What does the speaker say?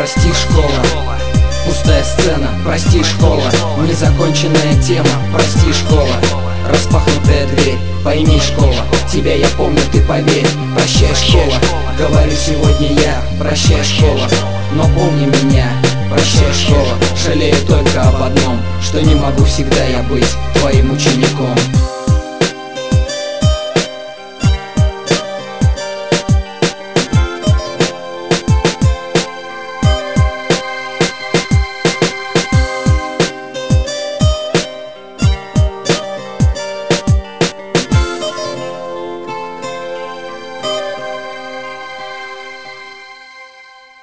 прости, школа. Пустая сцена, прости, школа. Незаконченная тема, прости, школа. Распахнутая дверь, пойми, школа. Тебя я помню, ты поверь. Прощай, школа. Говорю сегодня я, прощай, школа. Но помни меня, прощай, школа. Жалею только об одном, что не могу всегда я быть твоим учеником.